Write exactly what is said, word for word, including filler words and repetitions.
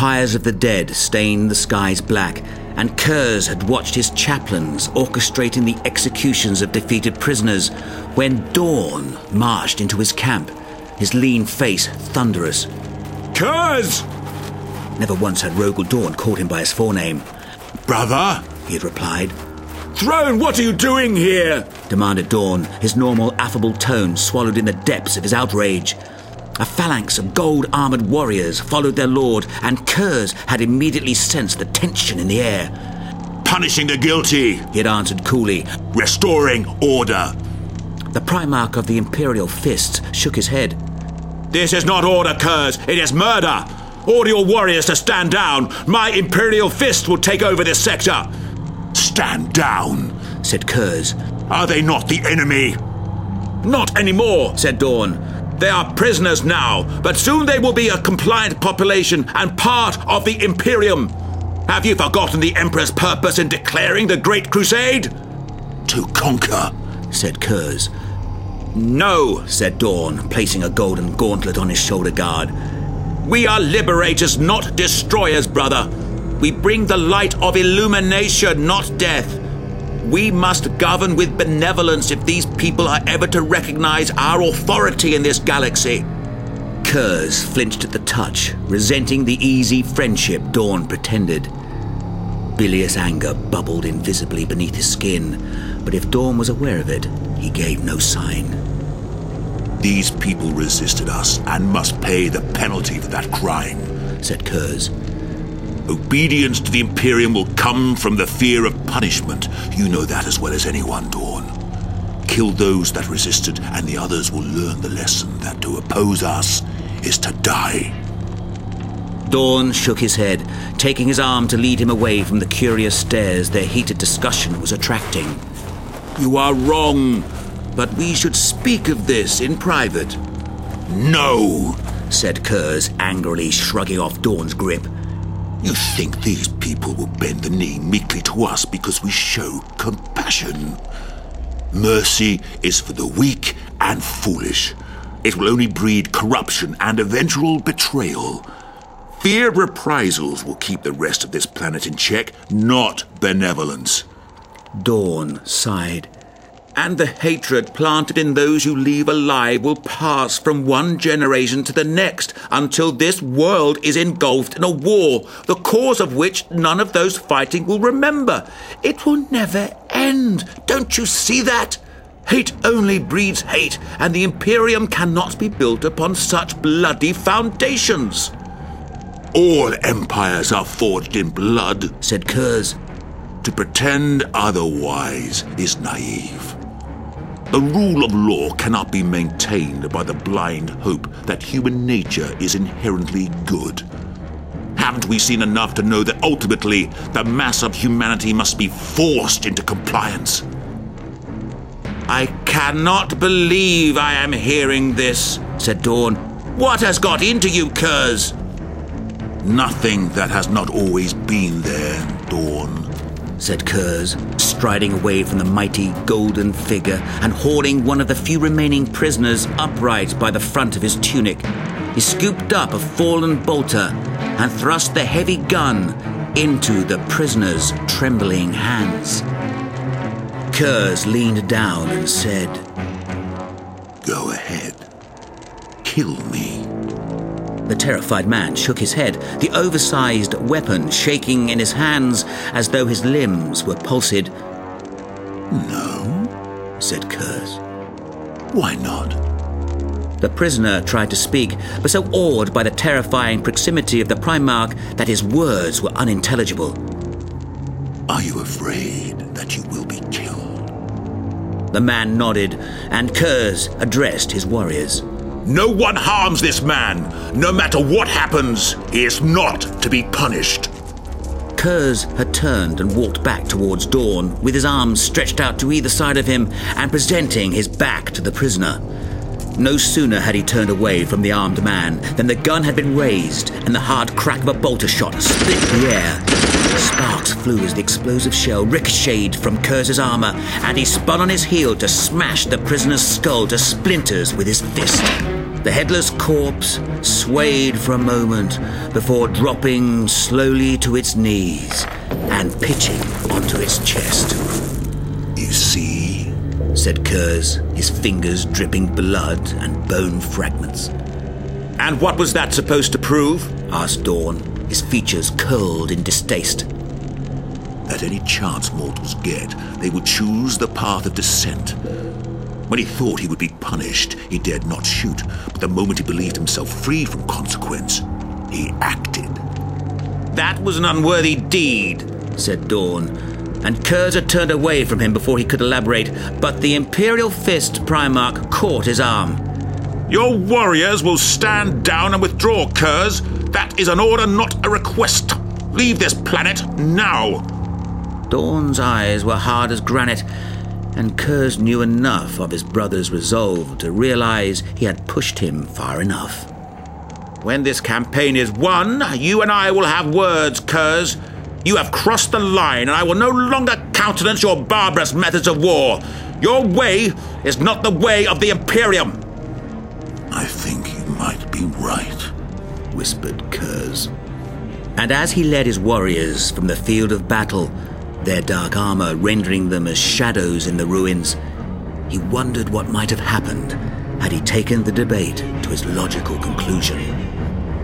pyres of the dead stained the skies black, and Kurz had watched his chaplains orchestrating the executions of defeated prisoners when Dawn marched into his camp, his lean face thunderous. Kurz! Never once had Rogal Dorn called him by his forename. Brother, he had replied. Throne, what are you doing here? Demanded Dawn, his normal affable tone swallowed in the depths of his outrage. A phalanx of gold-armoured warriors followed their lord, and Kurz had immediately sensed the tension in the air. Punishing the guilty, he had answered coolly. Restoring order. The Primarch of the Imperial Fists shook his head. This is not order, Kurz. It is murder. Order your warriors to stand down. My Imperial Fist will take over this sector. Stand down, said Kurz. Are they not the enemy? Not anymore, said Dawn. They are prisoners now, but soon they will be a compliant population and part of the Imperium. Have you forgotten the Emperor's purpose in declaring the Great Crusade? To conquer, said Kurz. No, said Dawn, placing a golden gauntlet on his shoulder guard. We are liberators, not destroyers, brother. We bring the light of illumination, not death. We must govern with benevolence if these people are ever to recognize our authority in this galaxy. Kurz flinched at the touch, resenting the easy friendship Dawn pretended. Bilious anger bubbled invisibly beneath his skin, but if Dawn was aware of it, he gave no sign. These people resisted us and must pay the penalty for that crime, said Kurz. Obedience to the Imperium will come from the fear of punishment. You know that as well as anyone, Dawn. Kill those that resisted, and the others will learn the lesson that to oppose us is to die. Dawn shook his head, taking his arm to lead him away from the curious stares their heated discussion was attracting. You are wrong, but we should speak of this in private. No, said Kurz, angrily shrugging off Dawn's grip. You think these people will bend the knee meekly to us because we show compassion? Mercy is for the weak and foolish. It will only breed corruption and eventual betrayal. Fear of reprisals will keep the rest of this planet in check, not benevolence. Dawn sighed. And the hatred planted in those you leave alive will pass from one generation to the next until this world is engulfed in a war, the cause of which none of those fighting will remember. It will never end. Don't you see that? Hate only breeds hate, and the Imperium cannot be built upon such bloody foundations. All empires are forged in blood, said Kurz. To pretend otherwise is naive. The rule of law cannot be maintained by the blind hope that human nature is inherently good. Haven't we seen enough to know that ultimately the mass of humanity must be forced into compliance? I cannot believe I am hearing this, said Dawn. What has got into you, Kurz? Nothing that has not always been there, Dawn, said Kurz, striding away from the mighty golden figure and hauling one of the few remaining prisoners upright by the front of his tunic. He scooped up a fallen bolter and thrust the heavy gun into the prisoner's trembling hands. Kurz leaned down and said, Go ahead. Kill me. The terrified man shook his head, the oversized weapon shaking in his hands as though his limbs were palsied. No, said Kurz. Why not? The prisoner tried to speak, but so awed by the terrifying proximity of the Primarch that his words were unintelligible. Are you afraid that you will be killed? The man nodded, and Kurz addressed his warriors. No one harms this man. No matter what happens, he is not to be punished. Kurz had turned and walked back towards Dawn, with his arms stretched out to either side of him and presenting his back to the prisoner. No sooner had he turned away from the armed man than the gun had been raised and the hard crack of a bolter shot split the air. Sparks flew as the explosive shell ricocheted from Kurz's armor, and he spun on his heel to smash the prisoner's skull to splinters with his fist. The headless corpse swayed for a moment before dropping slowly to its knees and pitching onto its chest. You see? Said Kurz, his fingers dripping blood and bone fragments. And what was that supposed to prove? Asked Dawn, his features curled in distaste. That any chance mortals get, they would choose the path of descent. When he thought he would be punished, he dared not shoot, but the moment he believed himself freed from consequence, he acted. That was an unworthy deed, said Dawn, and Kurz had turned away from him before he could elaborate, but the Imperial Fist Primarch caught his arm. Your warriors will stand down and withdraw, Kurz. That is an order, not a request. Leave this planet now. Dawn's eyes were hard as granite, and Kurz knew enough of his brother's resolve to realize he had pushed him far enough. When this campaign is won, you and I will have words, Kurz. You have crossed the line, and I will no longer countenance your barbarous methods of war. Your way is not the way of the Imperium. I think you might be right, whispered Kurz. And as he led his warriors from the field of battle, their dark armor rendering them as shadows in the ruins, he wondered what might have happened had he taken the debate to its logical conclusion.